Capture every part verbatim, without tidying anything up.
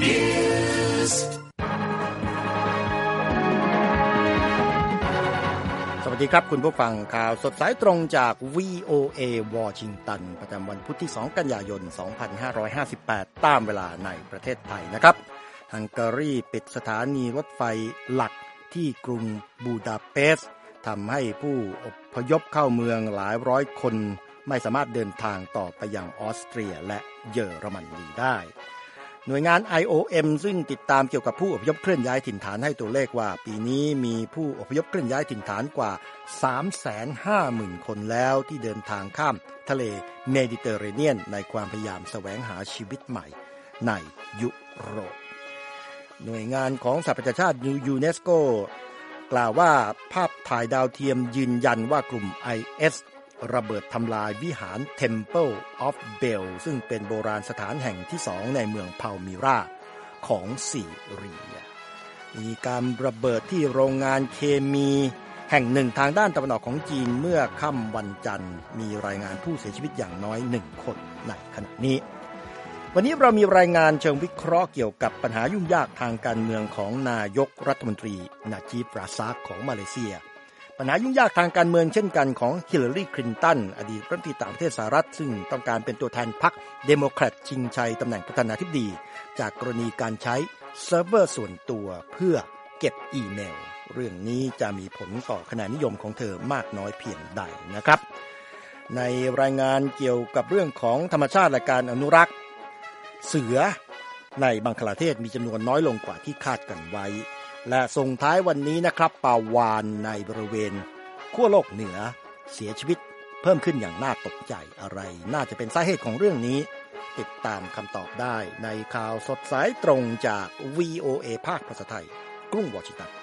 Newsสวัสดีครับคุณผู้ฟังข่าวสดสายตรงจาก วี โอ เอ วอชิงตันประจำวันพุธที่สองกันยายนสองพันห้าร้อยห้าสิบแปดตามเวลาในประเทศไทยนะครับฮังการีปิดสถานีรถไฟหลักที่กรุงบูดาเปสต์ทำให้ผู้อพยพเข้าเมืองหลายร้อยคนไม่สามารถเดินทางต่อไปยังออสเตรียและเยอรมนีได้หน่วยงาน ไอ โอ เอ็ม ซึ่งติดตามเกี่ยวกับผู้อพยพเคลื่อนย้ายถิ่นฐานให้ตัวเลขว่าปีนี้มีผู้อพยพเคลื่อนย้ายถิ่นฐานกว่า สามแสนห้าหมื่น คนแล้วที่เดินทางข้ามทะเลเมดิเตอร์เรเนียนในความพยายามแสวงหาชีวิตใหม่ในยุโรปหน่วยงานของสหประชาชาติยูเนสโกกล่าวว่าภาพถ่ายดาวเทียมยืนยันว่ากลุ่ม ไอ เอส ระเบิดทำลายวิหาร Temple of Bel ซึ่งเป็นโบราณสถานแห่งที่สองในเมืองพาลมิราของซีเรียมีการระเบิดที่โรงงานเคมีแห่งหนึ่งทางด้านตะวันออกของจีนเมื่อค่ำวันจันทร์มีรายงานผู้เสียชีวิตอย่างน้อยหนึ่งคนในขณะนี้วันนี้เรามีรายงานเชิงวิเคราะห์เกี่ยวกับปัญหายุ่งยากทางการเมืองของนายกรัฐมนตรีนาจีบ ราซากของมาเลเซียปัญหายุ่งยากทางการเมืองเช่นกันของฮิลลารีคลินตันอดีตรัฐมนตรีต่างประเทศสหรัฐซึ่งต้องการเป็นตัวแทนพรรคเดโมแครตชิงชัยตำแหน่งประธานาธิบดีจากกรณีการใช้เซิร์ฟเวอร์ส่วนตัวเพื่อเก็บอีเมลเรื่องนี้จะมีผลต่อคะแนนนิยมของเธอมากน้อยเพียงใดนะครับในรายงานเกี่ยวกับเรื่องของธรรมชาติและการอนุรักษ์เสือในบังคลาเทศมีจำนวนน้อยลงกว่าที่คาดกันไว้และส่งท้ายวันนี้นะครับปลาวาฬในบริเวณขั้วโลกเหนือเสียชีวิตเพิ่มขึ้นอย่างน่าตกใจอะไรน่าจะเป็นสาเหตุของเรื่องนี้ติดตามคำตอบได้ในข่าวสดสายตรงจาก วี โอ เอ ภาคภาษาไทยกรุงวอชิงตัน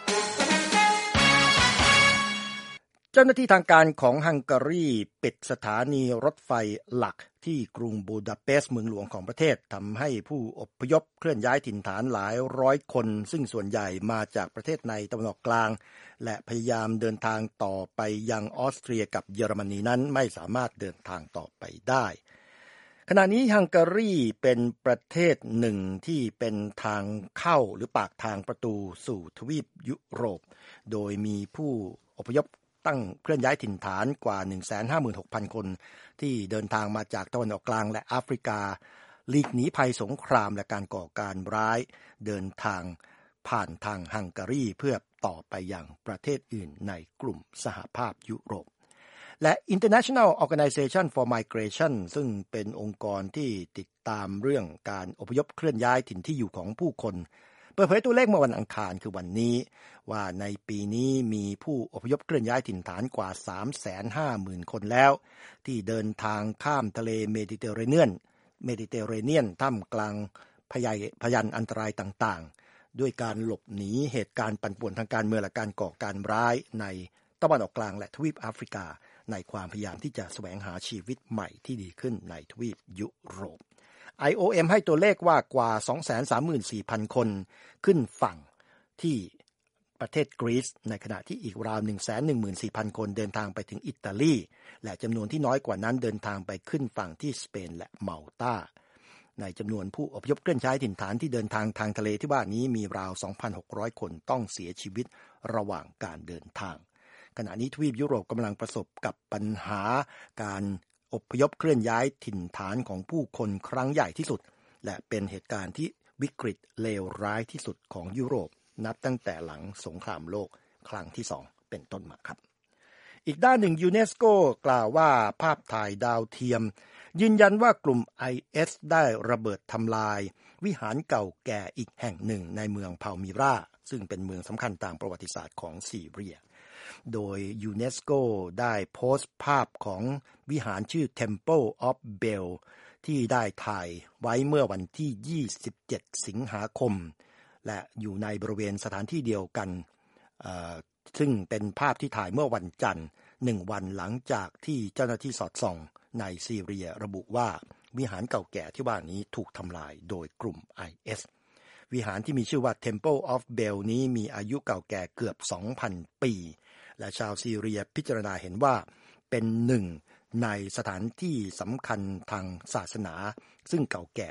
เจ้าหน้าที่ทางการของฮังการีปิดสถานีรถไฟหลักที่กรุงบูดาเปสต์เมืองหลวงของประเทศทำให้ผู้อพยพเคลื่อนย้ายถิ่นฐานหลายร้อยคนซึ่งส่วนใหญ่มาจากประเทศในตะวันออกกลางและพยายามเดินทางต่อไปยังออสเตรียกับเยอรมนีนั้นไม่สามารถเดินทางต่อไปได้ขณะนี้ฮังการีเป็นประเทศหนึ่งที่เป็นทางเข้าหรือปากทางประตูสู่ทวีปยุโรปโดยมีผู้อพยพตั้งเคลื่อนย้ายถิ่นฐานกว่า หนึ่งแสนห้าหมื่นหกพัน คนที่เดินทางมาจากตะวันออกกลางและแอฟริกาหลีกหนีภัยสงครามและการก่อการร้ายเดินทางผ่านทางฮังการีเพื่อต่อไปยังประเทศอื่นในกลุ่มสหภาพยุโรปและ International Organization for Migration ซึ่งเป็นองค์กรที่ติดตามเรื่องการอพยพเคลื่อนย้ายถิ่นที่อยู่ของผู้คนเปิดเผยตัวเลขเมื่อวันอังคารคือวันนี้ว่าในปีนี้มีผู้อพยพเคลื่อนย้ายถิ่นฐานกว่า สามแสนห้าหมื่น คนแล้วที่เดินทางข้ามทะเลเมดิเตอร์เรเนียนเมดิเตอร์เรเนียนท่ามกลางพยายพยันอันตรายต่างๆด้วยการหลบหนีเหตุการณ์ปั่นป่วนทางการเมืองและการก่อการร้ายในตะวันออกกลางและทวีปแอฟริกาในความพยายามที่จะแสวงหาชีวิตใหม่ที่ดีขึ้นในทวีปยุโรปไอ โอ เอ็ม ให้ตัวเลขว่ากว่า สองแสนสามหมื่นสี่พัน คนขึ้นฝั่งที่ประเทศกรีซในขณะที่อีกราว หนึ่งแสนหนึ่งหมื่นสี่พัน คนเดินทางไปถึงอิตาลีและจำนวนที่น้อยกว่านั้นเดินทางไปขึ้นฝั่งที่สเปนและมัลตาในจำนวนผู้อพยพเคลื่อนย้ายถิ่นฐานที่เดินทางทางทะเลที่ว่านี้มีราว สองพันหกร้อย คนต้องเสียชีวิตระหว่างการเดินทางขณะนี้ทวีปยุโรปกำลังประสบกับปัญหาการอพยพเคลื่อนย้ายถิ่นฐานของผู้คนครั้งใหญ่ที่สุดและเป็นเหตุการณ์ที่วิกฤตเลวร้ายที่สุดของยุโรปนับตั้งแต่หลังสงครามโลกครั้งที่สองเป็นต้นมาครับอีกด้านหนึ่งยูเนสโกกล่าวว่าภาพถ่ายดาวเทียมยืนยันว่ากลุ่ม ไอ เอส ได้ระเบิดทำลายวิหารเก่าแก่อีกแห่งหนึ่งในเมืองพาลมิราซึ่งเป็นเมืองสำคัญทางประวัติศาสตร์ของซีเรียโดยยูเนสโกได้โพสต์ภาพของวิหารชื่อ Temple of Bel ที่ได้ถ่ายไว้เมื่อวันที่ยี่สิบเจ็ดสิงหาคมและอยู่ในบริเวณสถานที่เดียวกันซึ่งเป็นภาพที่ถ่ายเมื่อวันจันทร์หนึ่งวันหลังจากที่เจ้าหน้าที่สอดส่องในซีเรียระบุว่าวิหารเก่าแก่ที่ว่านี้ถูกทำลายโดยกลุ่ม ไอ เอส วิหารที่มีชื่อว่า Temple of Bel นี้มีอายุเก่าแก่เกือบ สองพัน ปีและชาวซีเรียพิจารณาเห็นว่าเป็นหนึ่งในสถานที่สำคัญทางศาสนาซึ่งเก่าแก่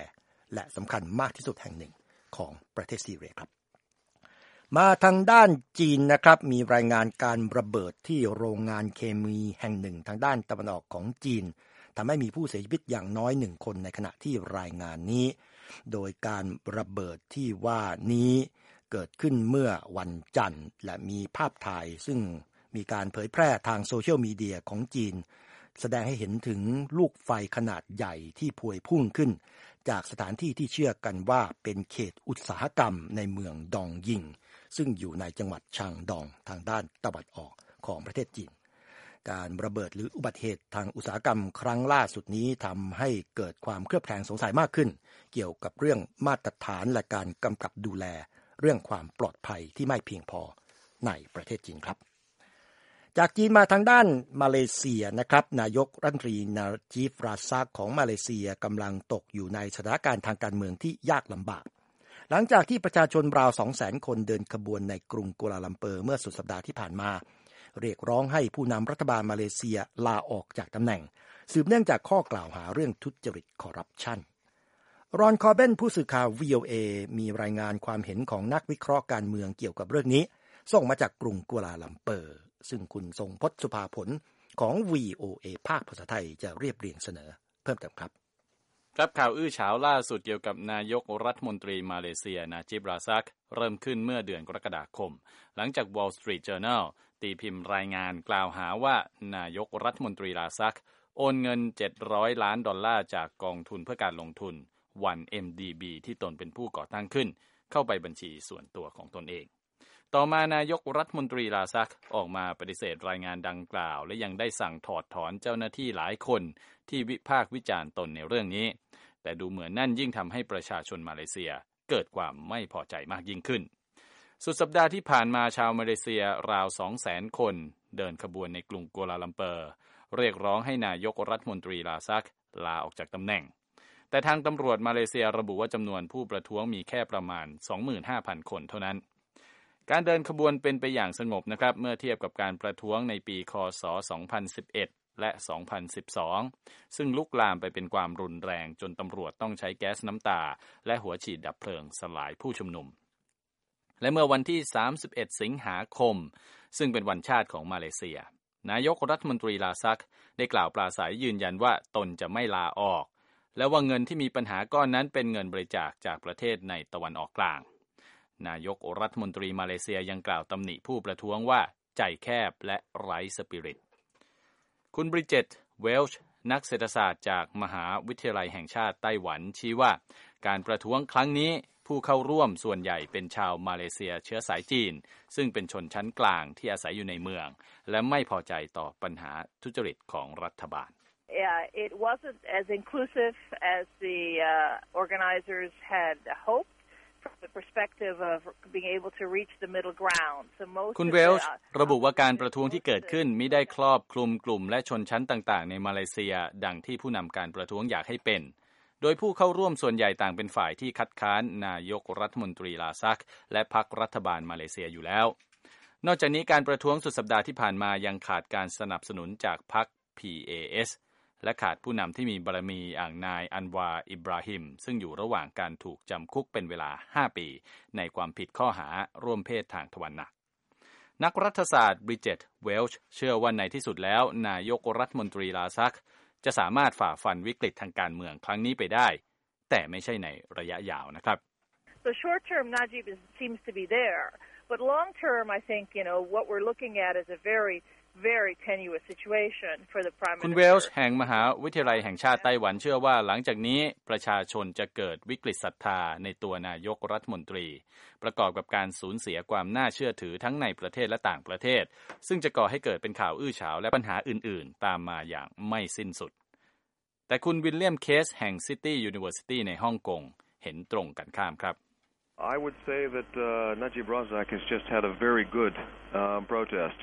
และสำคัญมากที่สุดแห่งหนึ่งของประเทศซีเรียครับมาทางด้านจีนนะครับมีรายงานการระเบิดที่โรงงานเคมีแห่งหนึ่งทางด้านตะวันออกของจีนทำให้มีผู้เสียชีวิตอย่างน้อยหนึ่งคนในขณะที่รายงานนี้โดยการระเบิดที่ว่านี้เกิดขึ้นเมื่อวันจันทร์และมีภาพถ่ายซึ่งมีการเผยแพร่ทางโซเชียลมีเดียของจีนแสดงให้เห็นถึงลูกไฟขนาดใหญ่ที่พวยพุ่งขึ้นจากสถานที่ที่เชื่อกันว่าเป็นเขตอุตสาหกรรมในเมืองดองยิงซึ่งอยู่ในจังหวัดชางดองทางด้านตะวันออกของประเทศจีนการระเบิดหรืออุบัติเหตุทางอุตสาหกรรมครั้งล่าสุดนี้ทำให้เกิดความเคลือบแคลงสงสัยมากขึ้นเกี่ยวกับเรื่องมาตรฐานและการกำกับดูแลเรื่องความปลอดภัยที่ไม่เพียงพอในประเทศจีนครับจากจีนมาทางด้านมาเลเซียนะครับนายกรัฐมนตรีนาจีฟราซากของมาเลเซียกำลังตกอยู่ในสถานการณ์ทางการเมืองที่ยากลำบากหลังจากที่ประชาชนราว สองแสน คนเดินขบวนในกรุงกัวลาลัมเปอร์เมื่อสุดสัปดาห์ที่ผ่านมาเรียกร้องให้ผู้นำรัฐบาลมาเลเซียลาออกจากตำแหน่งสืบเนื่องจากข้อกล่าวหาเรื่องทุจริตคอร์รัปชันรอนคอร์เบนผู้สื่อข่าว วี โอ เอ มีรายงานความเห็นของนักวิเคราะห์การเมืองเกี่ยวกับเรื่องนี้ส่งมาจากกรุงกัวลาลัมเปอร์ซึ่งคุณทรงพจน์สุภาผลของ วี โอ เอ ภาคภาษาไทยจะเรียบเรียงเสนอเพิ่มเติมครับครับข่าวอื้อฉาวล่าสุดเกี่ยวกับนายกรัฐมนตรีมาเลเซียนาจิบ ราซักเริ่มขึ้นเมื่อเดือนกรกฎาคมหลังจาก Wall Street Journal ตีพิมพ์รายงานกล่าวหาว่านายกรัฐมนตรีราซักโอนเงินเจ็ดร้อยล้านดอลลาร์จากกองทุนเพื่อการลงทุน วัน เอ็ม ดี บี ที่ตนเป็นผู้ก่อตั้งขึ้นเข้าไปบัญชีส่วนตัวของตนเองต่อมานายกรัฐมนตรีราซักออกมาปฏิเสธรายงานดังกล่าวและยังได้สั่งถอดถอนเจ้าหน้าที่หลายคนที่วิพากษ์วิจารณ์ตนในเรื่องนี้แต่ดูเหมือนนั่นยิ่งทำให้ประชาชนมาเลเซียเกิดความไม่พอใจมากยิ่งขึ้นสุดสัปดาห์ที่ผ่านมาชาวมาเลเซียราว สองแสน คนเดินขบวนในกรุงกัวลาลัมเปอร์เรียกร้องให้นายกรัฐมนตรีราซักลาออกจากตำแหน่งแต่ทางตำรวจมาเลเซียระบุว่าจำนวนผู้ประท้วงมีแค่ประมาณ สองหมื่นห้าพัน คนเท่านั้นการเดินขบวนเป็นไปอย่างสงบนะครับเมื่อเทียบกับการประท้วงในปีค.ศ. สองพันสิบเอ็ดและ สองพันสิบสองซึ่งลุกลามไปเป็นความรุนแรงจนตำรวจต้องใช้แก๊สน้ำตาและหัวฉีดดับเพลิงสลายผู้ชุมนุมและเมื่อวันที่สามสิบเอ็ดสิงหาคมซึ่งเป็นวันชาติของมาเลเซียนายกรัฐมนตรีราซักได้กล่าวปราศรัยยืนยันว่าตนจะไม่ลาออกและว่าเงินที่มีปัญหาก้อนนั้นเป็นเงินบริจาคจากประเทศในตะวันออกกลางนายกรัฐมนตรีมาเลเซียยังกล่าวตำหนิผู้ประท้วงว่าใจแคบและไร้สปิริตคุณบริเจตเวลช์นักเศรษฐศาสตร์จากมหาวิทยาลัยแห่งชาติไต้หวันชี้ว่าการประท้วงครั้งนี้ผู้เข้าร่วมส่วนใหญ่เป็นชาวมาเลเซียเชื้อสายจีนซึ่งเป็นชนชั้นกลางที่อาศัยอยู่ในเมืองและไม่พอใจต่อปัญหาทุจริตของรัฐบาล Yeah, it wasn't as inclusive as the uh, organizers had hoped from the perspective of being able to reach the middle ground. So most คุณเวลช์ระบุว่าการประท้วงที่เกิดขึ้นมิได้ครอบคลุมกลุ่มและชนชั้นต่างๆในมาเลเซียดังที่ผู้นำการประท้วงอยากให้เป็นโดยผู้เข้าร่วมส่วนใหญ่ต่างเป็นฝ่ายที่คัดค้านนายกรัฐมนตรีราซักและพรรครัฐบาลมาเลเซียอยู่แล้วนอกจากนี้การประท้วงสุดสัปดาห์ที่ผ่านมายังขาดการสนับสนุนจากพรรค พี เอ เอส และขาดผู้นำที่มีบารมีอย่างนายอันวาอิบราฮิมซึ่งอยู่ระหว่างการถูกจำคุกเป็นเวลาห้าปีในความผิดข้อหาร่วมเพศทางทวารหนักนักรัฐศาสตร์บริเจตเวลช์เชื่อว่าในที่สุดแล้วนายกรัฐมนตรีราซักจะสามารถฝ่าฟันวิกฤตทางการเมืองครั้งนี้ไปได้แต่ไม่ใช่ในระยะยาวนะครับ So short term Najib is, seems to be there, but long term I think you know what we're looking at is a very very tenuous situation for the prime minister คุณเวลช์แห่งมหาวิทยาลัยแห่งชาติไต้หวันเชื่อว่าหลังจากนี้ประชาชนจะเกิดวิกฤตศรัทธาในตัวนายกรัฐมนตรีประกอบกับการสูญเสียความน่าเชื่อถือทั้งในประเทศและต่างประเทศซึ่งจะก่อให้เกิดเป็นข่าวอื้อฉาวและปัญหาอื่นๆตามมาอย่างไม่สิ้นสุดแต่คุณวิลเลียมเคสแห่ง City University ในฮ่องกงเห็นตรงกันข้ามครับ I would say that uh, Najib Razak has just had a very good uh, protest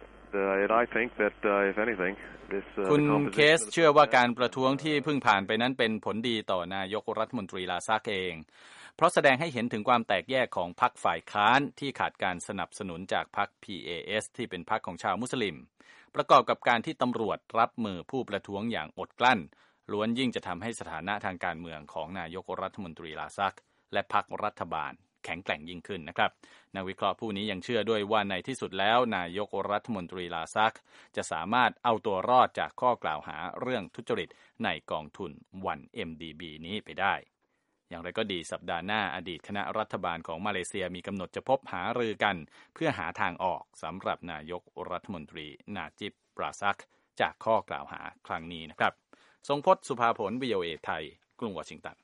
uh, and I think that uh, if anything this uh, คุณเคสเชื่อว่าการประท้วงที่เพิ่งผ่านไปนั้นเป็นผลดีต่อนายกรัฐมนตรีราซักเองเพราะแสดงให้เห็นถึงความแตกแยกของพรรคฝ่ายค้านที่ขาดการสนับสนุนจากพรรค พี เอ เอส ที่เป็นพรรคของชาวมุสลิมประกอบกับการที่ตำรวจรับมือผู้ประท้วงอย่างอดกลั้นล้วนยิ่งจะทำให้สถานะทางการเมืองของนายกรัฐมนตรีลาซักและพรรครัฐบาลแข็งแกร่งยิ่งขึ้นนะครับนักวิเคราะห์ผู้นี้ยังเชื่อด้วยว่าในที่สุดแล้วนายกรัฐมนตรีลาซักจะสามารถเอาตัวรอดจากข้อกล่าวหาเรื่องทุจริตในกองทุน วัน เอ็ม ดี บี นี้ไปได้อย่างไรก็ดีสัปดาห์หน้าอดีตคณะรัฐบาลของมาเลเซียมีกำหนดจะพบหารือกันเพื่อหาทางออกสำหรับนายกรัฐมนตรีนาจิบ ราซักจากข้อกล่าวหาครั้งนี้นะครับทรงพจน์ สุภาผล วี โอ เอ ไทยกรุงวอชิงตัน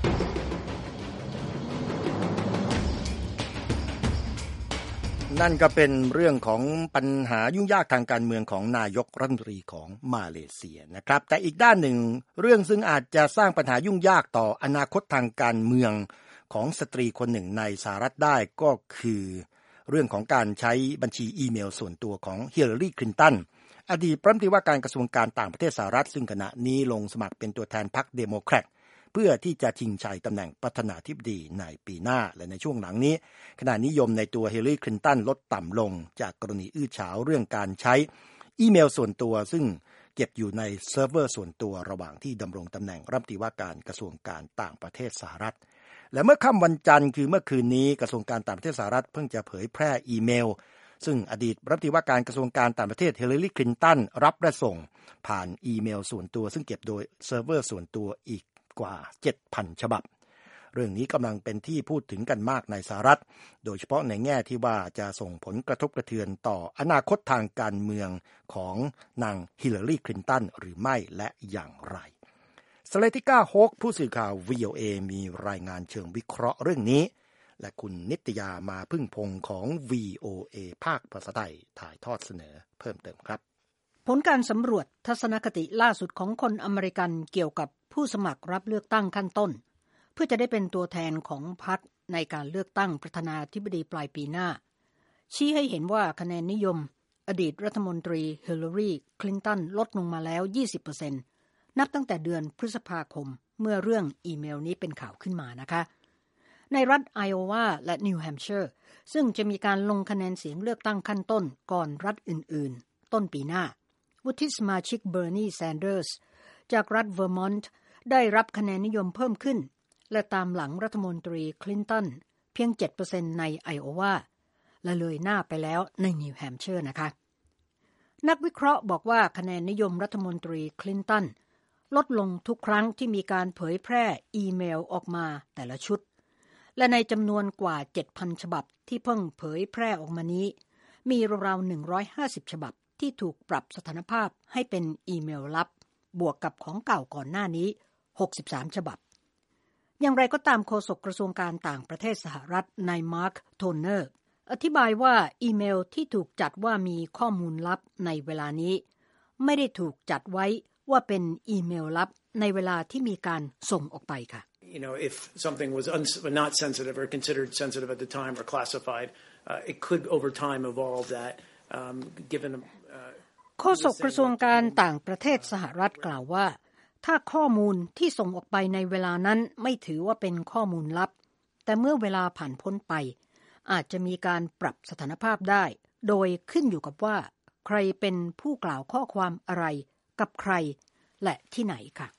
นั่นก็เป็นเรื่องของปัญหายุ่งยากทางการเมืองของนายกรัฐมนตรีของมาเลเซียนะครับแต่อีกด้านหนึ่งเรื่องซึ่งอาจจะสร้างปัญหายุ่งยากต่ออนาคตทางการเมืองของสตรีคนหนึ่งในสหรัฐได้ก็คือเรื่องของการใช้บัญชีอีเมลส่วนตัวของฮิลลารีคลินตันอดีตรัฐมนตรีว่าการกระทรวงการต่างประเทศสหรัฐซึ่งขณะนี้ลงสมัครเป็นตัวแทนพรรคเดโมแครตเพื่อที่จะชิงชัยตำแหน่งประธานาธิบดีในปีหน้าและในช่วงหลังนี้ขณะนิยมในตัวฮิลลารีคลินตันลดต่ำลงจากกรณีอื้อฉาวเรื่องการใช้อีเมลส่วนตัวซึ่งเก็บอยู่ในเซิร์ฟเวอร์ส่วนตัวระหว่างที่ดำรงตำแหน่งรัฐมนตรีว่าการกระทรวงการต่างประเทศสหรัฐและเมื่อค่ำวันจันทร์คือเมื่อคืนนี้กระทรวงการต่างประเทศสหรัฐเพิ่งจะเผยแพร่อีเมลซึ่งอดีตรัฐมนตรีว่าการกระทรวงการต่างประเทศฮิลลารีคลินตันรับและส่งผ่านอีเมลส่วนตัวซึ่งเก็บโดยเซิร์ฟเวอร์ส่วนตัวอีกกว่า เจ็ดพัน ฉบับเรื่องนี้กำลังเป็นที่พูดถึงกันมากในสหรัฐโดยเฉพาะในแง่ที่ว่าจะส่งผลกระทบกระเทือนต่ออนาคตทางการเมืองของนางฮิลลารีคลินตันหรือไม่และอย่างไรสเลติก้าโฮกผู้สื่อข่าว วี โอ เอ มีรายงานเชิงวิเคราะห์เรื่องนี้และคุณนิตยามาพึ่งพงของ วี โอ เอ ภาคภาษาไทยถ่ายทอดเสนอเพิ่มเติมครับผลการสำรวจทัศนคติล่าสุดของคนอเมริกันเกี่ยวกับผู้สมัครรับเลือกตั้งขั้นต้นเพื่อจะได้เป็นตัวแทนของพรรคในการเลือกตั้งประธานาธิบดีปลายปีหน้าชี้ให้เห็นว่าคะแนนนิยมอดีตรัฐมนตรีฮิลลารีคลินตันลดลงมาแล้ว ยี่สิบเปอร์เซ็นต์ นับตั้งแต่เดือนพฤษภาคมเมื่อเรื่องอีเมลนี้เป็นข่าวขึ้นมานะคะในรัฐไอโอวาและนิวแฮมป์เชอร์ซึ่งจะมีการลงคะแนนเสียงเลือกตั้งขั้นต้นก่อนรัฐอื่นๆต้นปีหน้าวุฒิสมาชิกเบอร์นีแซนเดอร์สจากรัฐเวอร์มอนต์ได้รับคะแนนนิยมเพิ่มขึ้นและตามหลังรัฐมนตรีคลินตันเพียง เจ็ดเปอร์เซ็นต์ ในไอโอวาและเลยหน้าไปแล้วในนิวแฮมป์เชอร์นะคะนักวิเคราะห์บอกว่าคะแนนนิยมรัฐมนตรีคลินตันลดลงทุกครั้งที่มีการเผยแพร่อีเมลออกมาแต่ละชุดและในจำนวนกว่า เจ็ดพัน ฉบับที่เพิ่งเผยแพร่ออกมานี้มีราวๆหนึ่งร้อยห้าสิบฉบับที่ถูกปรับสถานภาพให้เป็นอีเมลลับบวกกับของเก่าก่อนหน้านี้หกสิบสามฉบับอย่างไรก็ตามโฆษกกระทรวงการต่างประเทศสหรัฐนายมาร์คโทนเนอร์อธิบายว่าอีเมลที่ถูกจัดว่ามีข้อมูลลับในเวลานี้ไม่ได้ถูกจัดไว้ว่าเป็นอีเมลลับในเวลาที่มีการส่งออกไปค่ะ You know, if something was uns- not sensitive or considered sensitive at the time or classified, uh, it could over time evolve that, um, given uh, โฆษกกระทรวงการต่างประเทศสหรัฐกล่าวว่าถ้าข้อมูลที่ส่งออกไปในเวลานั้นไม่ถือว่าเป็นข้อมูลลับแต่เมื่อเวลาผ่านพ้นไปอาจจะมีการปรับสถานภาพได้โดยขึ้นอยู่กับว่าใครเป็นผู้กล่าวข้อความอะไรกับใครและที่ไหนค่ะ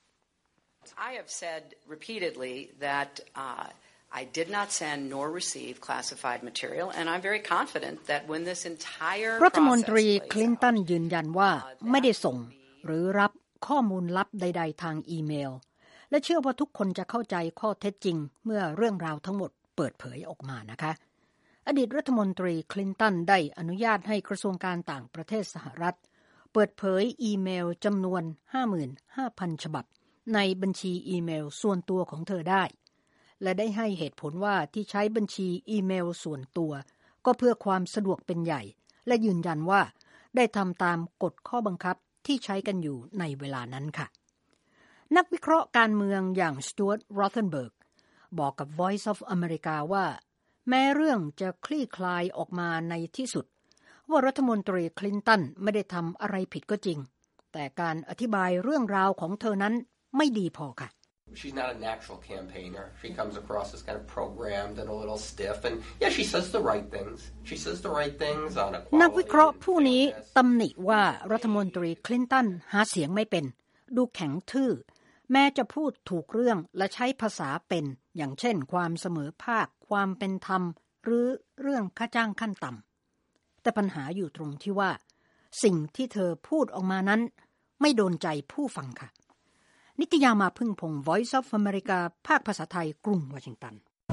I have said repeatedly that uh, I did not send nor receive classified material, and I'm very confident that when this entire รัฐมนตรีคลินตันยืนยันว่าไม่ได้ส่งหรือรับข้อมูลลับใดๆทางอีเมลและเชื่อว่าทุกคนจะเข้าใจข้อเท็จจริงเมื่อเรื่องราวทั้งหมดเปิดเผยออกมานะคะอดีตรัฐมนตรีคลินตันได้อนุญาตให้กระทรวงการต่างประเทศสหรัฐเปิดเผยอีเมลจำนวน ห้าหมื่นห้าพัน ฉบับในบัญชีอีเมลส่วนตัวของเธอได้และได้ให้เหตุผลว่าที่ใช้บัญชีอีเมลส่วนตัวก็เพื่อความสะดวกเป็นใหญ่และยืนยันว่าได้ทำตามกฎข้อบังคับที่ใช้กันอยู่ในเวลานั้นค่ะนักวิเคราะห์การเมืองอย่างสตูอาร์ต โรเทนเบิร์กบอกกับ Voice of America ว่าแม้เรื่องจะคลี่คลายออกมาในที่สุดว่ารัฐมนตรีคลินตันไม่ได้ทำอะไรผิดก็จริงแต่การอธิบายเรื่องราวของเธอนั้นไม่ดีพอค่ะ She's not a natural campaigner. She comes across as kind of programmed and a little stiff. And yeah, she says the right things. She says the right things on equality. นักวิเคราะห์ผู้นี้ตำหนิว่ารัฐมนตรีคลินตันหาเสียงไม่เป็นดูแข็งทื่อแม้จะพูดถูกเรื่องและใช้ภาษาเป็นอย่างเช่นความเสมอภาคความเป็นธรรมหรือเรื่องค่าจ้างขั้นต่ำแต่ปัญหาอยู่ตรงที่ว่าสิ่งที่เธอพูดออกมานั้นไม่โดนใจผู้ฟังค่ะนิตยามาพึ่งพงศ์ Voice of America ภาคภาษาไทยกรุงวอชิงตัน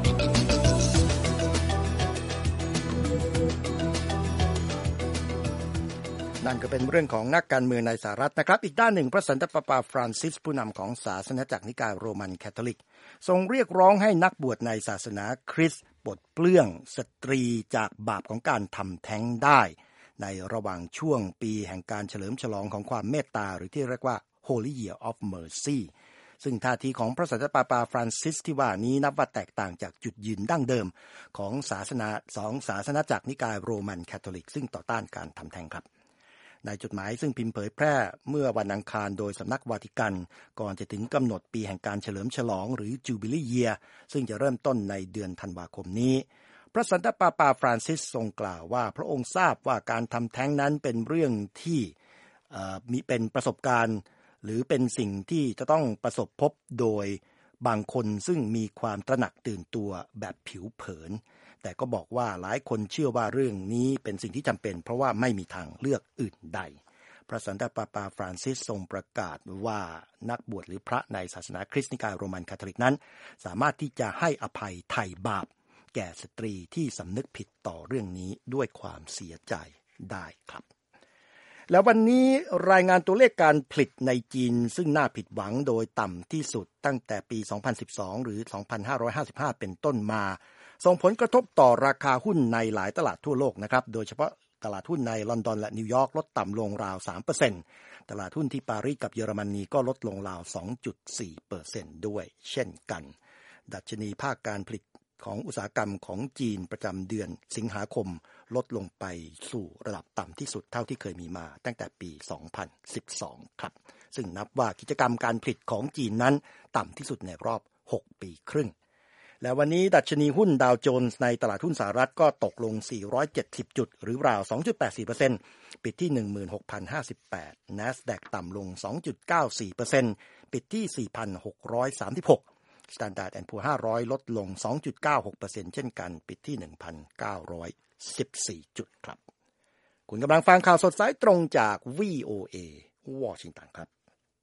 นั่นก็เป็นเรื่องของนักการเมืองในสหรัฐนะครับอีกด้านหนึ่งพระสันตะปาปาฟรานซิสผู้นำของศาสนาจักรนิกายโรมันคาทอลิกทรงเรียกร้องให้นักบวชในศาสนาคริสต์ปลดเปลื้องสตรีจากบาปของการทำแท้งได้ในระหว่างช่วงปีแห่งการเฉลิมฉลองของความเมตตาหรือที่เรียกว่า Holy Year of Mercy ซึ่งท่าทีของพระสันตะปาปาฟรานซิสที่ว่านี้นับว่าแตกต่างจากจุดยืนดั้งเดิมของศาสนาสองศาสนาจักรนิกายโรมันคาทอลิกซึ่งต่อต้านการทำแท้งครับในจดหมายซึ่งพิมพ์เผยแพร่เมื่อวันอังคารโดยสำนักวาติกันก่อนจะถึงกำหนดปีแห่งการเฉลิมฉลองหรือ Jubilee Year ซึ่งจะเริ่มต้นในเดือนธันวาคมนี้พระสันตะปาปาฟรานซิสทรงกล่าวว่าพระองค์ทราบว่าการทำแท้งนั้นเป็นเรื่องที่มีเป็นประสบการณ์หรือเป็นสิ่งที่จะต้องประสบพบโดยบางคนซึ่งมีความตระหนักตื่นตัวแบบผิวเผินแต่ก็บอกว่าหลายคนเชื่อว่าเรื่องนี้เป็นสิ่งที่จำเป็นเพราะว่าไม่มีทางเลือกอื่นใดพระสันตะปาปาฟรานซิสทรงประกาศว่านักบวชหรือพระในศาสนาคริสต์นิกายโรมันคาทอลิกนั้นสามารถที่จะให้อภัยไถ่บาปแก่สตรีที่สำนึกผิดต่อเรื่องนี้ด้วยความเสียใจได้ครับแล้ววันนี้รายงานตัวเลขการผลิตในจีนซึ่งน่าผิดหวังโดยต่ำที่สุดตั้งแต่ปี สองพันสิบสอง หรือ สองพันห้าร้อยห้าสิบห้า เป็นต้นมาส่งผลกระทบต่อราคาหุ้นในหลายตลาดทั่วโลกนะครับโดยเฉพาะตลาดหุ้นในลอนดอนและนิวยอร์กลดต่ำลงราว สามเปอร์เซ็นต์ ตลาดหุ้นที่ปารีสกับเยอรมนีก็ลดลงราว สองจุดสี่เปอร์เซ็นต์ ด้วยเช่นกันดัชนีภาคการผลิตของอุตสาหกรรมของจีนประจำเดือนสิงหาคมลดลงไปสู่ระดับต่ำที่สุดเท่าที่เคยมีมาตั้งแต่ปี สองพันสิบสอง ครับซึ่งนับว่ากิจกรรมการผลิตของจีนนั้นต่ำที่สุดในรอบหกปีครึ่งและวันนี้ดัชนีหุ้นดาวโจนส์ในตลาดหุ้นสหรัฐก็ตกลงสี่ร้อยเจ็ดสิบจุดหรือราว สองจุดแปดสี่เปอร์เซ็นต์ ปิดที่ หนึ่งหมื่นหกพันห้าสิบแปด NASDAQ ต่ำลง สองจุดเก้าสี่เปอร์เซ็นต์ ปิดที่ สี่พันหกร้อยสามสิบหกStandard แอนด์ Poor's ห้าร้อยลดลง สองจุดเก้าหกเปอร์เซ็นต์ เช่นกันปิดที่ หนึ่งพันเก้าร้อยสิบสี่ จุดครับคุณกำลังฟังข่าวสดสายตรงจาก วี โอ เอ วอชิงตันครับ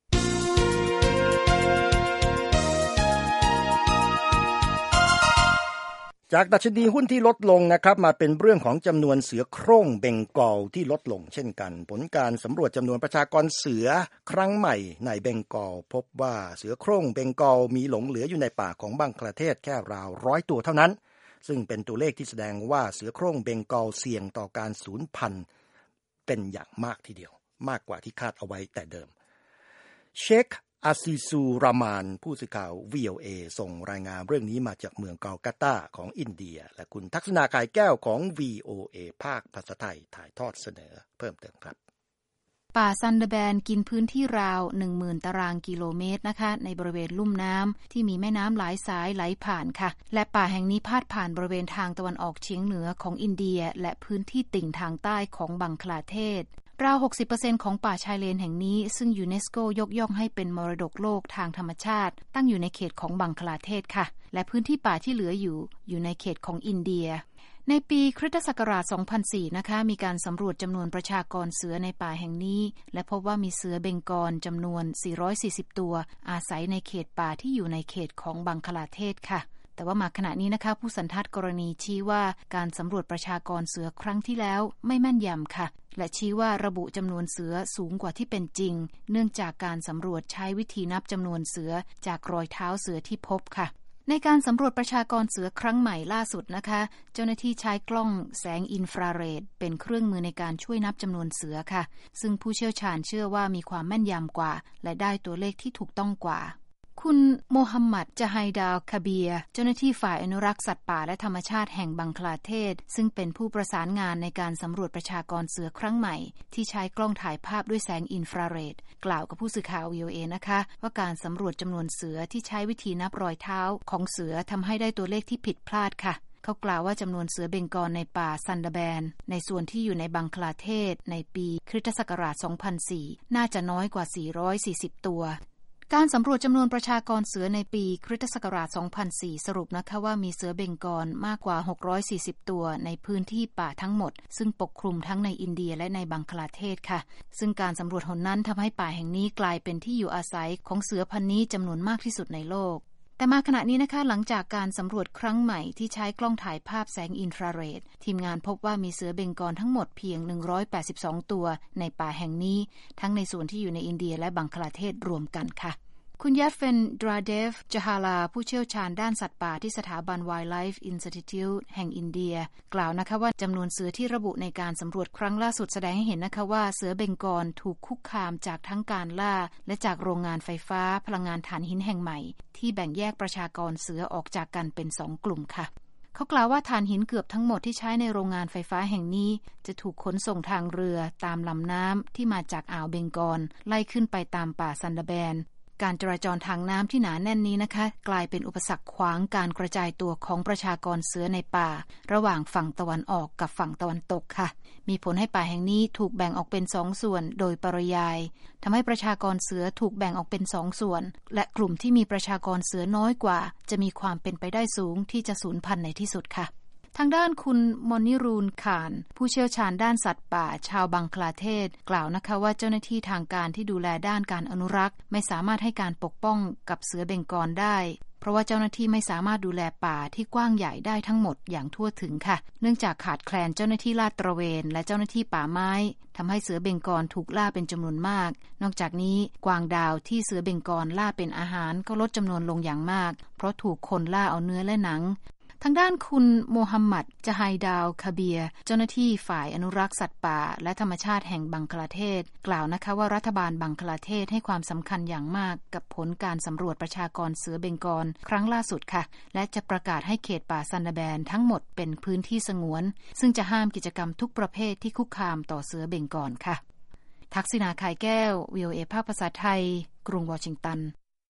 จากดัชนีหุ้นที่ลดลงนะครับมาเป็นเรื่องของจำนวนเสือโคร่งเบงกอลที่ลดลงเช่นกันผลการสำรวจจำนวนประชากรเสือครั้งใหม่ในเบงกอลพบว่าเสือโคร่งเบงกอลมีหลงเหลืออยู่ในป่าของบังคลาเทศแค่ราวร้อยตัวเท่านั้นซึ่งเป็นตัวเลขที่แสดงว่าเสือโคร่งเบงกอลเสี่ยงต่อการสูญพันธุ์เป็นอย่างมากทีเดียวมากกว่าที่คาดเอาไว้แต่เดิมเชคอาซิซูรามานผู้สื่อข่าว วี โอ เอ ส่งรายงานเรื่องนี้มาจากเมืองกัลกัตตาของอินเดียและคุณทักษณาขายแก้วของ วี โอ เอ ภาคภาษาไทยถ่ายทอดเสนอเพิ่มเติมครับป่าซันเดอร์แบนกินพื้นที่ราว หนึ่งหมื่น ตารางกิโลเมตรนะคะในบริเวณลุ่มน้ำที่มีแม่น้ำหลายสายไหลผ่านค่ะและป่าแห่งนี้พาดผ่านบริเวณทางตะวันออกเฉียงเหนือของอินเดียและพื้นที่ติ่งทางใต้ของบังคลาเทศราว หกสิบเปอร์เซ็นต์ ของป่าชายเลนแห่งนี้ซึ่งยูเนสโกยกย่องให้เป็นมรดกโลกทางธรรมชาติตั้งอยู่ในเขตของบังคลาเทศค่ะและพื้นที่ป่าที่เหลืออยู่อยู่ในเขตของอินเดียในปีคริสตศักราช สองพันสี่ นะคะมีการสำรวจจำนวนประชากรเสือในป่าแห่งนี้และพบว่ามีเสือเบงกอลจำนวน สี่ร้อยสี่สิบ ตัวอาศัยในเขตป่าที่อยู่ในเขตของบังคลาเทศค่ะแต่ว่ามาขณะนี้นะคะผู้สันทัดกรณีชี้ว่าการสำรวจประชากรเสือครั้งที่แล้วไม่แม่นยำค่ะและชี้ว่าระบุจำนวนเสือสูงกว่าที่เป็นจริงเนื่องจากการสำรวจใช้วิธีนับจำนวนเสือจากรอยเท้าเสือที่พบค่ะในการสำรวจประชากรเสือครั้งใหม่ล่าสุดนะคะเจ้าหน้าที่ใช้กล้องแสงอินฟราเรดเป็นเครื่องมือในการช่วยนับจำนวนเสือค่ะซึ่งผู้เชี่ยวชาญเชื่อว่ามีความแม่นยำกว่าและได้ตัวเลขที่ถูกต้องกว่าคุณโมฮัมหมัด จะไฮดาล คาเบียเจ้าหน้าที่ฝ่ายอนุรักษ์สัตว์ป่าและธรรมชาติแห่งบังคลาเทศซึ่งเป็นผู้ประสานงานในการสำรวจประชากรเสือครั้งใหม่ที่ใช้กล้องถ่ายภาพด้วยแสงอินฟราเรดกล่าวกับผู้สื่อข่าว วี โอ เอ นะคะว่าการสำรวจจำนวนเสือที่ใช้วิธีนับรอยเท้าของเสือทำให้ได้ตัวเลขที่ผิดพลาดค่ะเขากล่าวว่าจำนวนเสือเบงกอลในป่าซันเดอร์แบนในส่วนที่อยู่ในบังคลาเทศในปีคริสตศักราช สองพันสี่ น่าจะน้อยกว่า สี่ร้อยสี่สิบ ตัวการสำรวจจำนวนประชากรเสือในปีคริสตศักราช สองพันสี่ สรุปนะคะว่ามีเสือเบงกอลมากกว่า หกร้อยสี่สิบ ตัวในพื้นที่ป่าทั้งหมดซึ่งปกคลุมทั้งในอินเดียและในบังคลาเทศค่ะซึ่งการสำรวจหนนั้นทำให้ป่าแห่งนี้กลายเป็นที่อยู่อาศัยของเสือพันธุ์นี้จำนวนมากที่สุดในโลกแต่มาขณะนี้นะคะหลังจากการสำรวจครั้งใหม่ที่ใช้กล้องถ่ายภาพแสงอินฟราเรดทีมงานพบว่ามีเสือเบงกอลทั้งหมดเพียงหนึ่งร้อยแปดสิบสองตัวในป่าแห่งนี้ทั้งในส่วนที่อยู่ในอินเดียและบังคลาเทศรวมกันค่ะคุณยัตเฟนดราเดฟจฮาลาผู้เชี่ยวชาญด้านสัตว์ป่าที่สถาบัน Wildlife Institute แห่งอินเดียกล่าวนะคะว่าจำนวนเสือที่ระบุในการสำรวจครั้งล่าสุดแสดงให้เห็นนะคะว่าเสือเบงกอลถูกคุกคามจากทั้งการล่าและจากโรงงานไฟฟ้าพลังงานถ่านหินแห่งใหม่ที่แบ่งแยกประชากรเสือออกจากกันเป็นสองกลุ่มค่ะเขากล่าวว่าถ่านหินเกือบทั้งหมดที่ใช้ในโรงงานไฟฟ้าแห่งนี้จะถูกขนส่งทางเรือตามลำน้ำที่มาจากอ่าวเบงกอลไล่ขึ้นไปตามป่าซันดาแบนการจราจรทางน้ำที่หนาแน่นนี้นะคะกลายเป็นอุปสรรคขวางการกระจายตัวของประชากรเสือในป่าระหว่างฝั่งตะวันออกกับฝั่งตะวันตกค่ะมีผลให้ป่าแห่งนี้ถูกแบ่งออกเป็นสองส่วนโดยปริยายทำให้ประชากรเสือถูกแบ่งออกเป็นสองส่วนและกลุ่มที่มีประชากรเสือน้อยกว่าจะมีความเป็นไปได้สูงที่จะสูญพันธุ์ในที่สุดค่ะทางด้านคุณมอนิรูนขานผู้เชี่ยวชาญด้านสัตว์ป่าชาวบังคลาเทศกล่าวนะคะว่าเจ้าหน้าที่ทางการที่ดูแลด้านการอนุรักษ์ไม่สามารถให้การปกป้องกับเสือเบงกอลได้เพราะว่าเจ้าหน้าที่ไม่สามารถดูแลป่าที่กว้างใหญ่ได้ทั้งหมดอย่างทั่วถึงค่ะเนื่องจากขาดแคลนเจ้าหน้าที่ลาดตระเวนและเจ้าหน้าที่ป่าไม้ทำให้เสือเบงกอลถูกล่าเป็นจำนวนมากนอกจากนี้กวางดาวที่เสือเบงกอลล่าเป็นอาหารก็ลดจำนวนลงอย่างมากเพราะถูกคนล่าเอาเนื้อและหนังทางด้านคุณโมฮัมหมัดจาไฮดาวคาเบียเจ้าหน้าที่ฝ่ายอนุรักษ์สัตว์ป่าและธรรมชาติแห่งบังคลาเทศกล่าวนะคะว่ารัฐบาลบังคลาเทศให้ความสำคัญอย่างมากกับผลการสำรวจประชากรเสือเบงกอลครั้งล่าสุดค่ะและจะประกาศให้เขตป่าซันดาแบนทั้งหมดเป็นพื้นที่สงวนซึ่งจะห้ามกิจกรรมทุกประเภทที่คุกคามต่อเสือเบงกอลค่ะทักษิณาคายแก้ว วี โอ เอ ภาคภาษาไทยกรุงวอชิงตัน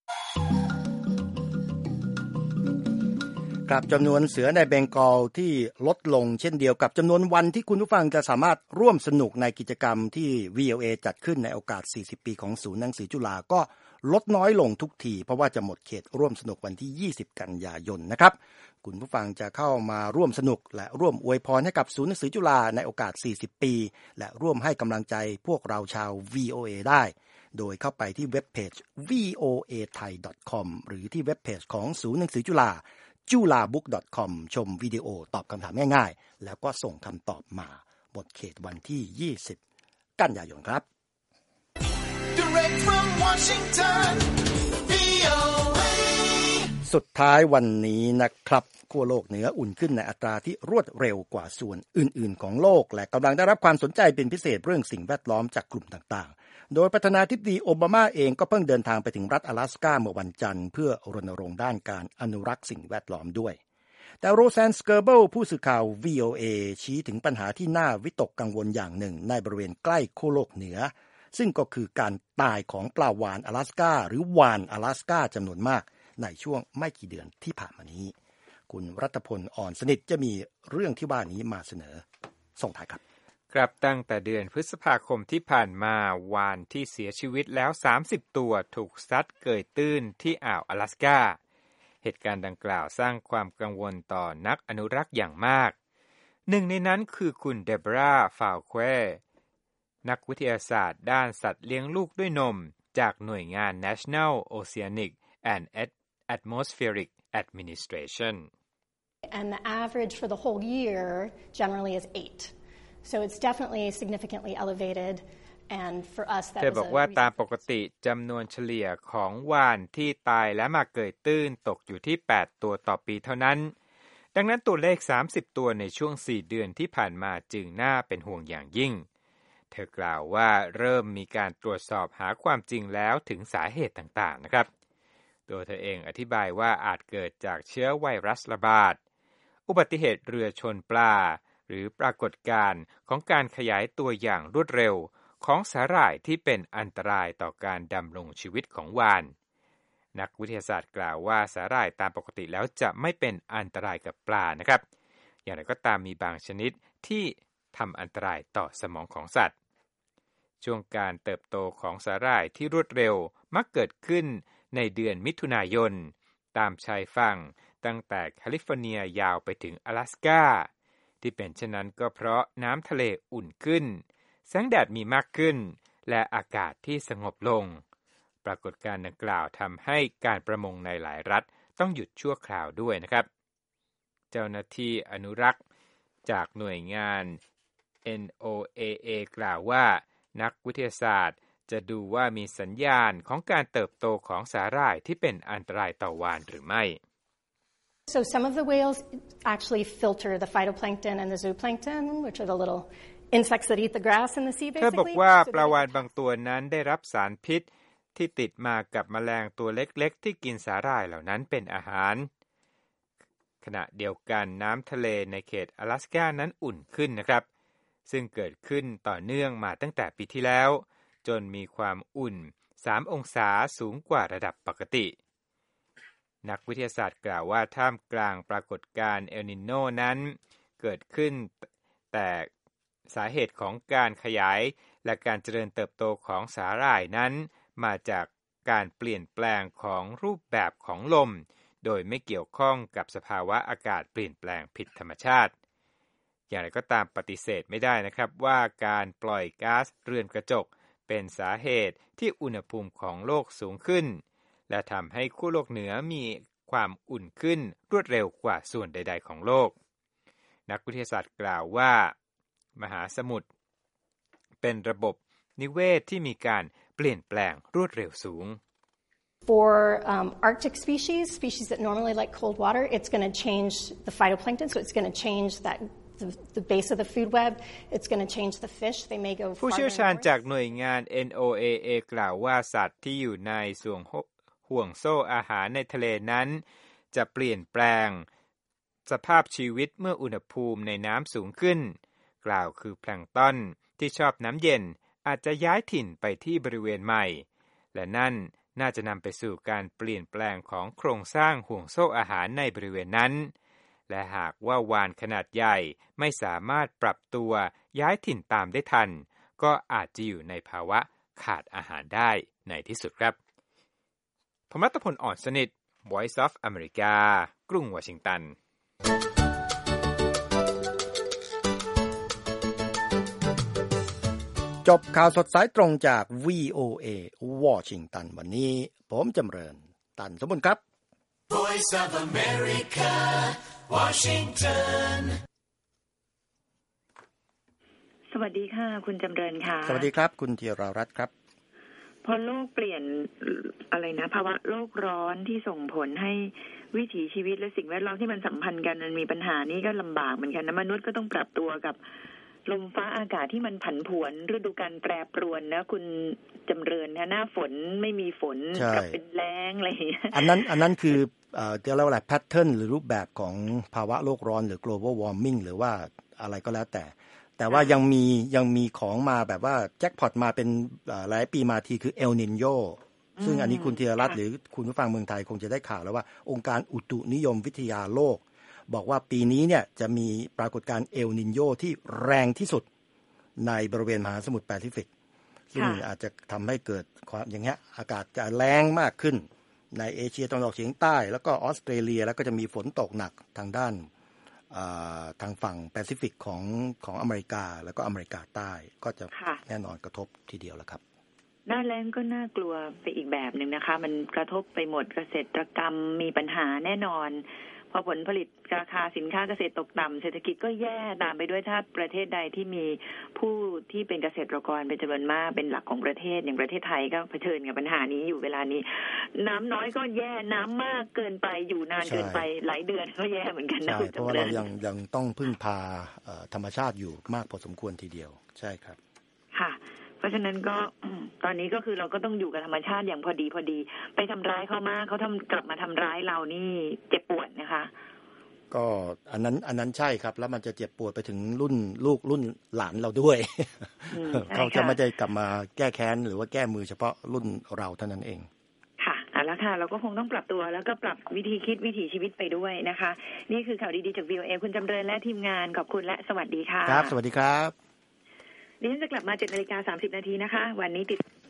กับจำนวนเสือในเบงกอลที่ลดลงเช่นเดียวกับจำนวนวันที่คุณผู้ฟังจะสามารถร่วมสนุกในกิจกรรมที่ วี โอ เอ จัดขึ้นในโอกาสสี่สิบปีของศูนย์หนังสือจุฬาก็ลดน้อยลงทุกทีเพราะว่าจะหมดเขตร่วมสนุกวันที่ยี่สิบกันยายนนะครับคุณผู้ฟังจะเข้ามาร่วมสนุกและร่วมอวยพรให้กับศูนย์หนังสือจุฬาในโอกาสสี่สิบปีและร่วมให้กำลังใจพวกเราชาว วี โอ เอ ได้โดยเข้าไปที่เว็บเพจ วี โอ เอ ไทย ดอท คอม หรือที่เว็บเพจของศูนย์หนังสือจุฬาจูลาบุ๊ก ดอท คอม ชมวิดีโอตอบคำถามง่ายๆแล้วก็ส่งคำตอบมาหมดเขตวันที่ยี่สิบกันยายนครับ Direct from Washington วี โอ เอ สุดท้ายวันนี้นะครับขั้วโลกเหนืออุ่นขึ้นในอัตราที่รวดเร็วกว่าส่วนอื่นๆของโลกและกำลังได้รับความสนใจเป็นพิเศษเรื่องสิ่งแวดล้อมจากกลุ่มต่างๆโดยประธานาธิบดีโอบามาเองก็เพิ่งเดินทางไปถึงรัฐ阿拉斯加เมื่อวันจันทร์เพื่อรณรงค์ด้านการอนุรักษ์สิ่งแวดล้อมด้วยแต่โรแซนสเกอร์เบิลผู้สื่อข่าว วี โอ เอ ชี้ถึงปัญหาที่น่าวิตกกังวลอย่างหนึ่งในบริเวณใกล้ขั้วโลกเหนือซึ่งก็คือการตายของปลาวาฬ阿拉斯加หรือวาฬ阿拉斯加จำนวนมากในช่วงไม่กี่เดือนที่ผ่านมานี้คุณรัตพลอ่อนสนิทจะมีเรื่องที่ว่านี้มาเสนอส่งท้ายครับครับตั้งแต่เดือนพฤษภาคมที่ผ่านมาวาฬที่เสียชีวิตแล้วสามสิบตัวถูกซัดเกยตื้นที่อ่าว阿拉斯加เหตุการณ์ดังกล่าวสร้างความกังวลต่อนักอนุรักษ์อย่างมากหนึ่งในนั้นคือคุณเดบราฟาวเควนักวิทยาศาสตร์ด้านสัตว์เลี้ยงลูกด้วยนมจากหน่วยงาน National Oceanic and Atmospheric Administration and the average for the whole year generally is eight so it's definitely significantly elevated and for us that เธอบอกว่าตามปกติจำนวนเฉลี่ยของวาฬที่ตายและมาเกยตื้นตกอยู่ที่แปดตัวต่อปีเท่านั้นดังนั้นตัวเลขสามสิบตัวในช่วงสี่เดือนที่ผ่านมาจึงน่าเป็นห่วงอย่างยิ่งเธอกล่าวว่าเริ่มมีการตรวจสอบหาความจริงแล้วถึงสาเหตุต่างๆนะครับตัวเธอเองอธิบายว่าอาจเกิดจากเชื้อไวรัสระบาดอุบัติเหตุเรือชนปลาหรือปรากฏการณ์ของการขยายตัวอย่างรวดเร็วของสาหร่ายที่เป็นอันตรายต่อการดำรงชีวิตของวาฬนักวิทยาศาสตร์กล่าวว่าสาหร่ายตามปกติแล้วจะไม่เป็นอันตรายกับปลานะครับอย่างไรก็ตามมีบางชนิดที่ทำอันตรายต่อสมองของสัตว์ช่วงการเติบโตของสาหร่ายที่รวดเร็วมักเกิดขึ้นในเดือนมิถุนายนตามชายฝั่งตั้งแต่แคลิฟอร์เนียยาวไปถึง阿拉斯กาที่เป็นเช่นนั้นก็เพราะน้ำทะเลอุ่นขึ้นแสงแดดมีมากขึ้นและอากาศที่สงบลงปรากฏการณ์ดังกล่าวทำให้การประมงในหลายรัฐต้องหยุดชั่วคราวด้วยนะครับเจ้าหน้าที่อนุรักษ์จากหน่วยงาน เอ็น โอ เอ เอ กล่าวว่านักวิทยาศาสตร์จะดูว่ามีสัญญาณของการเติบโตของสาหร่ายที่เป็นอันตรายต่อวาฬหรือไม่ So some of the whales actually filter the phytoplankton and the zooplankton, which are the little insects that eat the grass in the sea basically. เธอบอกว่าปลาวาฬบางตัวนั้นได้รับสารพิษที่ติดมากับแมลงตัวเล็กๆที่กินสาหร่ายเหล่านั้นเป็นอาหารขณะเดียวกันน้ำทะเลในเขต阿拉斯กานั้นอุ่นขึ้นนะครับซึ่งเกิดขึ้นต่อเนื่องมาตั้งแต่ปีที่แล้วจนมีความอุ่นสามองศาสูงกว่าระดับปกตินักวิทยาศาสตร์กล่าวว่าท่ามกลางปรากฏการณ์เอลนิโนนั้นเกิดขึ้นแต่สาเหตุของการขยายและการเจริญเติบโตของสาหร่ายนั้นมาจากการเปลี่ยนแปลงของรูปแบบของลมโดยไม่เกี่ยวข้องกับสภาวะอากาศเปลี่ยนแปลงผิดธรรมชาติอย่างไรก็ตามปฏิเสธไม่ได้นะครับว่าการปล่อยก๊าซเรือนกระจกเป็นสาเหตุที่อุณหภูมิของโลกสูงขึ้นและทำให้ขั้วโลกเหนือมีความอุ่นขึ้นรวดเร็วกว่าส่วนใดๆของโลกนักวิทยาศาสตร์กล่าวว่ามหาสมุทรเป็นระบบนิเวศที่มีการเปลี่ยนแปลงรวดเร็วสูง For um, Arctic species, species that normally like cold water, it's going to change the phytoplankton, so it's going to change that the, the base of the food web. It's going to change the fish. They may go ผู้เชี่ยวชาญจากหน่วยงาน เอ็น โอ เอ เอ กล่าวว่าสัตว์ที่อยู่ในส่วนห่วงโซ่อาหารในทะเลนั้นจะเปลี่ยนแปลงสภาพชีวิตเมื่ออุณหภูมิในน้ำสูงขึ้นกล่าวคือแพลงก์ต้นที่ชอบน้ำเย็นอาจจะย้ายถิ่นไปที่บริเวณใหม่และนั่นน่าจะนำไปสู่การเปลี่ยนแปลงของโครงสร้างห่วงโซ่อาหารในบริเวณนั้นและหากว่าวาฬขนาดใหญ่ไม่สามารถปรับตัวย้ายถิ่นตามได้ทันก็อาจจะอยู่ในภาวะขาดอาหารได้ในที่สุดครับผมรัตพล อ่อนสนิท Voice of America กรุงวอชิงตันจบข่าวสดสายตรงจาก วี โอ เอ วอชิงตันวันนี้ผมจำเริญตันสมบูรณ์ครับ Voice of America Washington สวัสดีค่ะคุณจำเริญค่ะสวัสดีครับคุณธีรารัตน์ครับพอโลกเปลี่ยนอะไรนะภาวะโลกร้อนที่ส่งผลให้วิถีชีวิตและสิ่งแวดล้อมที่มันสัมพันธ์กันมันมีปัญหานี้ก็ลำบากเหมือนกันนะมนุษย์ก็ต้องปรับตัวกับลมฟ้าอากาศที่มันผันผวนฤดูกาลแปรปรวนนะคุณจำเริญนะหน้าฝนไม่มีฝนกลับเป็นแล้งอะไรอย่างเงี้ยอันนั้นอันนั้นคือเอ่อเรียกว่าอะไรแพทเทิร์นหรือรูปแบบของภาวะโลกร้อนหรือ global warming หรือว่าอะไรก็แล้วแต่แต่ว่ายังมียังมีของมาแบบว่าแจ็คพอตมาเป็นหลายปีมาทีคือเอลนินโญซึ่งอันนี้คุณธีรรัตน์หรือคุณผู้ฟังเมืองไทยคงจะได้ข่าวแล้วว่าองค์การอุตุนิยมวิทยาโลกบอกว่าปีนี้เนี่ยจะมีปรากฏการณ์เอลนินโญที่แรงที่สุดในบริเวณมหาสมุทรแปซิฟิกซึ่งอาจจะทำให้เกิดความอย่างเงี้ยอากาศจะแรงมากขึ้นในเอเชียตะวันออกเฉียงใต้แล้วก็ออสเตรเลียแล้วก็จะมีฝนตกหนักทางด้านทางฝั่งแปซิฟิกของของอเมริกาแล้วก็อเมริกาใต้ก็จะแน่นอนกระทบทีเดียวแล้วครับหน้าแล้งก็น่ากลัวไปอีกแบบหนึ่งนะคะมันกระทบไปหมดเกษตรกรรมมีปัญหาแน่นอนพอผลผลิตราคาสินค้าเกษตรตกต่ำเศรษฐกิจก็แย่ตามไปด้วยถ้าประเทศใดที่มีผู้ที่เป็นเกษตรกรเป็นจำนวนมากเป็นหลักของประเทศอย่างประเทศไทยก็เผชิญกับปัญหานี้อยู่เวลานี้น้ำน้อยก็แย่น้ำมากเกินไปอยู่นานเกินไปหลายเดือนก็แย่เหมือนกันนะเพราะว่าเรายังยังต้องพึ่งพาธรรมชาติอยู่มากพอสมควรทีเดียวใช่ครับค่ะเพราะฉะนั้นก็ตอนนี้ก็คือเราก็ต้องอยู่กับธรรมชาติอย่างพอดีพอดีไปทำร้ายเขามากเขาทำกลับมาทำร้ายเรานี่เจ็บปวดนะคะก็อันนั้นอันนั้นใช่ครับแล้วมันจะเจ็บปวดไปถึงรุ่นลูกรุ่นหลานเราด้วย เขาจะไม่ได้กลับมาแก้แค้นหรือว่าแก้มือเฉพาะรุ่นเราเท่านั้นเองค่ะเอาละค่ะเราก็คงต้องปรับตัวแล้วก็ปรับวิธีคิดวิถีชีวิตไปด้วยนะคะนี่คือข่าวดีๆจาก วี โอ เอ คุณจำเริญและทีมงานขอบคุณและสวัสดีค่ะครับสวัสดีครับดิฉันจะกลับมาเจ็ดนาฬิกาสามสิบนาทีนะคะวันนี้ติด